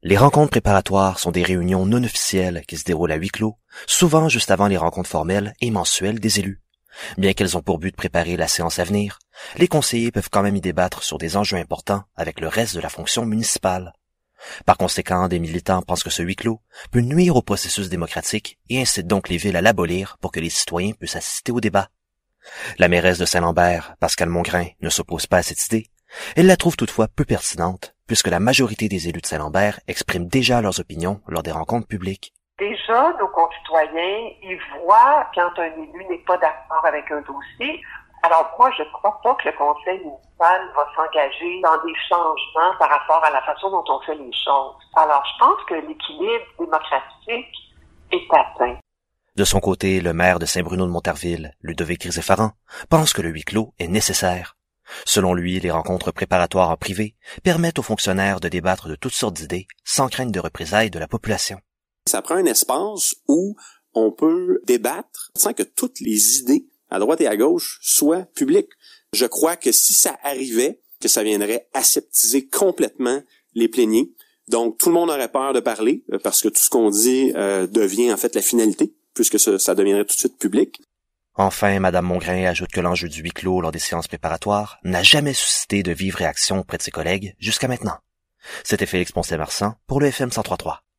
Les rencontres préparatoires sont des réunions non officielles qui se déroulent à huis clos, souvent juste avant les rencontres formelles et mensuelles des élus. Bien qu'elles ont pour but de préparer la séance à venir, les conseillers peuvent quand même y débattre sur des enjeux importants avec le reste de la fonction municipale. Par conséquent, des militants pensent que ce huis clos peut nuire au processus démocratique et incitent donc les villes à l'abolir pour que les citoyens puissent assister au débat. La mairesse de Saint-Lambert, Pascale Mongrain, ne s'oppose pas à cette idée. Elle la trouve toutefois peu pertinente, puisque la majorité des élus de Saint-Lambert expriment déjà leurs opinions lors des rencontres publiques. Déjà, nos concitoyens, ils voient quand un élu n'est pas d'accord avec un dossier. Alors moi, je ne crois pas que le conseil municipal va s'engager dans des changements par rapport à la façon dont on fait les choses. Alors je pense que l'équilibre démocratique est atteint. De son côté, le maire de Saint-Bruno de Montarville, Ludovic Rizéfaran, pense que le huis clos est nécessaire. Selon lui, les rencontres préparatoires en privé permettent aux fonctionnaires de débattre de toutes sortes d'idées sans crainte de représailles de la population. Ça prend un espace où on peut débattre sans que toutes les idées, à droite et à gauche, soient publiques. Je crois que si ça arrivait, que ça viendrait aseptiser complètement les pléniers. Donc, tout le monde aurait peur de parler parce que tout ce qu'on dit devient en fait la finalité, puisque ça deviendrait tout de suite public. Enfin, Mme Mongrain ajoute que l'enjeu du huis clos lors des séances préparatoires n'a jamais suscité de vives réactions auprès de ses collègues jusqu'à maintenant. C'était Félix Poncet-Marsan pour le FM 103.3.